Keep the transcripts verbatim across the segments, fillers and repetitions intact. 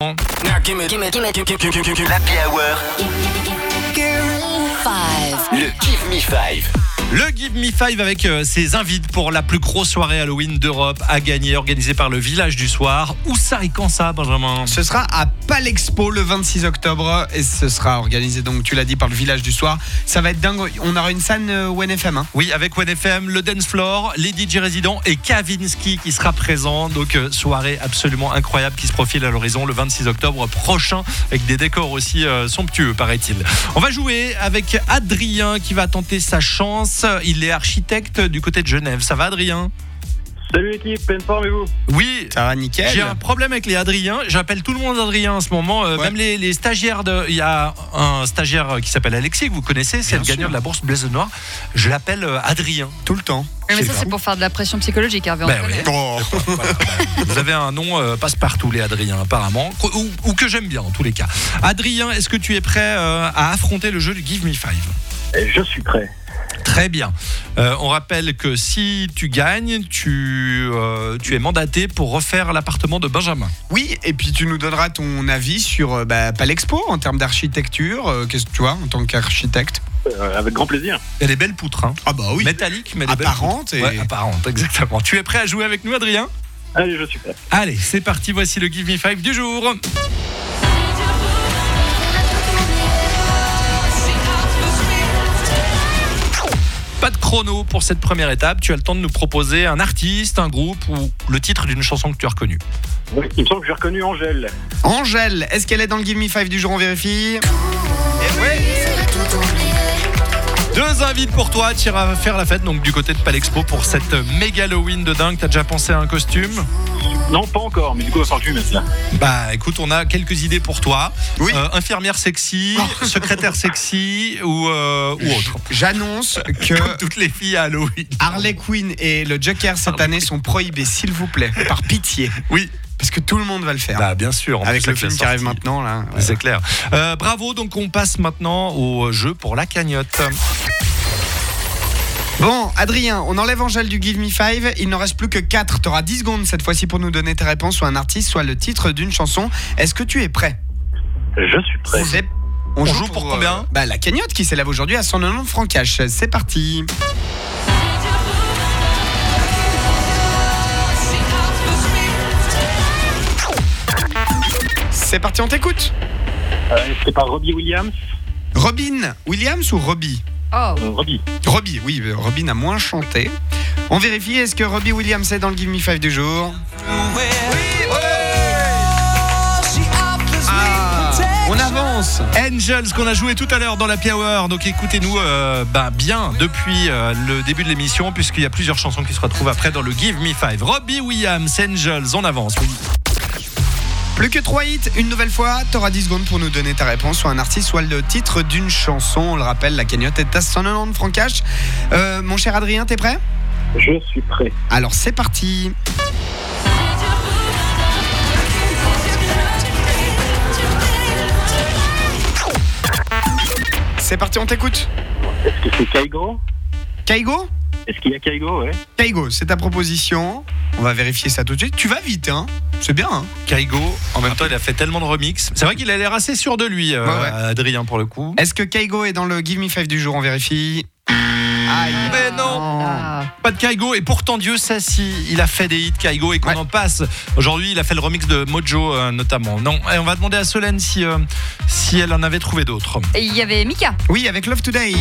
maintenant. L'Happy Hour. Le Give Me Five. Le Give Me Five avec euh, ses invites pour la plus grosse soirée Halloween d'Europe à gagner, organisée par le Village du Soir. Où ça et quand ça, Benjamin ? Ce sera à Palexpo le vingt-six octobre et ce sera organisé, donc tu l'as dit, par le Village du Soir. Ça va être dingue. On aura une scène euh, O N F M. Hein. Oui, avec O N F M, le Dance Floor, les D J résidents et Kavinsky qui sera présent. Donc euh, soirée absolument incroyable qui se profile à l'horizon le vingt-six octobre prochain avec des décors aussi euh, somptueux, paraît-il. On va jouer avec Adrien qui va tenter sa chance. Il est architecte du côté de Genève. Ça va, Adrien ? Salut l'équipe, pleine forme et vous ? Oui, ça va nickel. J'ai un problème avec les Adriens. J'appelle tout le monde Adrien en ce moment. Euh, ouais. Même les, les stagiaires. De... Il y a un stagiaire qui s'appelle Alexis, que vous connaissez. C'est Bien le sûr. gagnant de la bourse Blaise de Noir. Je l'appelle Adrien. Tout le temps. Mais ça, c'est pour faire de la pression psychologique, Hervé. Ben oui. oh. voilà, ben, vous avez un nom euh, passe-partout, les Adriens, apparemment. Ou, ou que j'aime bien, en tous les cas. Adrien, est-ce que tu es prêt euh, à affronter le jeu du Give Me Five ? Je suis prêt. Très bien. Euh, on rappelle que si tu gagnes, tu, euh, tu es mandaté pour refaire l'appartement de Benjamin. Oui, et puis tu nous donneras ton avis sur euh, bah, Palexpo en termes d'architecture. Euh, qu'est-ce que tu vois en tant qu'architecte ? euh, Avec grand plaisir. Il y a des belles poutres. Hein. Ah bah oui. Métalliques, mais des apparentes. Belles poutres. Et... Ouais, apparentes, exactement. Tu es prêt à jouer avec nous, Adrien ? Allez, je suis prêt. Allez, c'est parti. Voici le Give Me Five du jour. Pas de chrono pour cette première étape. Tu as le temps de nous proposer un artiste, un groupe ou le titre d'une chanson que tu as reconnue. Oui, il me semble que j'ai reconnu Angèle. Angèle, est-ce qu'elle est dans le Give Me Five du jour ? On vérifie. Et oui. Deux invites pour toi. Tu iras faire la fête donc du côté de Palexpo pour cette méga Halloween de dingue. T'as déjà pensé à un costume ? Non, pas encore, mais du coup, il va falloir que je mette là. Bah écoute, on a quelques idées pour toi. Oui. Euh, infirmière sexy, secrétaire sexy ou, euh, ou autre. J'annonce que comme toutes les filles à Halloween. Harley Quinn et le Joker cette Harley année sont prohibés, s'il vous plaît, par pitié. Oui. Parce que tout le monde va le faire. Bah, bien sûr. Avec le film qui arrive maintenant, là. Ouais. C'est clair. Euh, bravo, donc on passe maintenant au jeu pour la cagnotte. Bon, Adrien, on enlève Angèle du Give Me Five. Il n'en reste plus que quatre. Tu auras dix secondes cette fois-ci pour nous donner tes réponses, soit un artiste, soit le titre d'une chanson. Est-ce que tu es prêt ? Je suis prêt. C'est... On, on joue, joue pour, pour combien ? euh, bah, la cagnotte qui s'élève aujourd'hui à cent quatre-vingt-dix francs cash. C'est parti. C'est parti, on t'écoute. Euh, c'est pas Robbie Williams ? Robin Williams ou Robbie ? Oh. Euh, Robbie. Robbie, oui, Robin a moins chanté. On vérifie, est-ce que Robbie Williams est dans le Give Me Five du jour ? Oui, ouais. Ah, on avance. Angels qu'on a joué tout à l'heure dans l'Happy Hour. Donc écoutez-nous euh, bah, bien depuis euh, le début de l'émission, puisqu'il y a plusieurs chansons qui se retrouvent après dans le Give Me Five. Robbie Williams, Angels, on avance. Oui. Plus que trois hits, une nouvelle fois, t'auras dix secondes pour nous donner ta réponse, soit un artiste, soit le titre d'une chanson. On le rappelle, la cagnotte est à cent quatre-vingt-dix francs cash. Euh, mon cher Adrien, t'es prêt ? Je suis prêt. Alors c'est parti. C'est parti, on t'écoute. Est-ce que c'est Kaigo ? Kaigo ? Est-ce qu'il y a Kaigo, ouais ? Kaigo, c'est ta proposition. On va vérifier ça tout de suite. Tu vas vite, hein ? C'est bien, hein ? Kaigo, en même temps, il a fait tellement de remix. C'est vrai qu'il a l'air assez sûr de lui, euh, ouais, ouais. Adrien, pour le coup. Est-ce que Kaigo est dans le Give Me Five du jour ? On vérifie. Aïe. Mais non, ah. Pas de Kaigo. Et pourtant, Dieu sait si il a fait des hits Kaigo et qu'on ouais. en passe. Aujourd'hui, il a fait le remix de Mojo, euh, notamment. Non, et on va demander à Solène si, euh, si elle en avait trouvé d'autres. Et il y avait Mika. Oui, avec Love Today.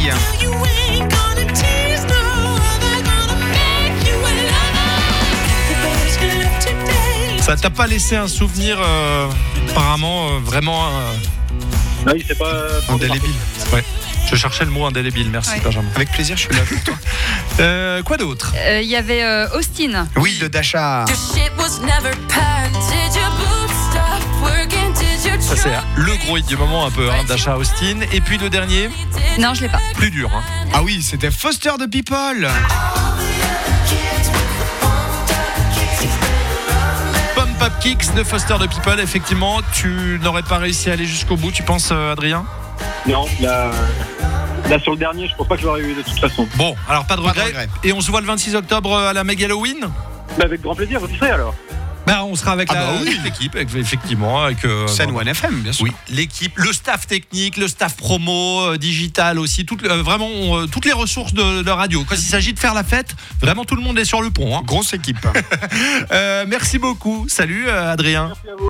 Ça t'a pas laissé un souvenir euh, apparemment euh, vraiment euh... Non, il s'est pas indélébile. Ouais. Je cherchais le mot indélébile, merci ouais. Benjamin. Avec plaisir, je suis là pour toi. euh, quoi d'autre ? Il euh, y avait euh, Austin. Oui, de Dasha. Ça c'est le gros hit du moment un peu, hein, Dasha Austin. Et puis le dernier ? Non, je l'ai pas. Plus dur. Hein. Ah oui, c'était Foster the People. Pump Up Kicks de Foster the People. Effectivement, tu n'aurais pas réussi à aller jusqu'au bout, tu penses, Adrien ? Non, là, là sur le dernier, je pense pas que je l'aurais eu de toute façon. Bon, alors pas de regret. Pas de regret. Et on se voit le vingt-six octobre à la Méga Halloween ? Bah avec grand plaisir, vous y serez alors. Bah, on sera avec Ah la- bah oui. l'équipe, avec- effectivement. Avec, euh, Scène vraiment- One F M, bien sûr. Oui, l'équipe, le staff technique, le staff promo, euh, digital aussi, tout, euh, vraiment euh, toutes les ressources de, de radio. Quand il s'agit de faire la fête, vraiment tout le monde est sur le pont. hein. Grosse équipe. Euh, merci beaucoup. Salut euh, Adrien. Merci à vous.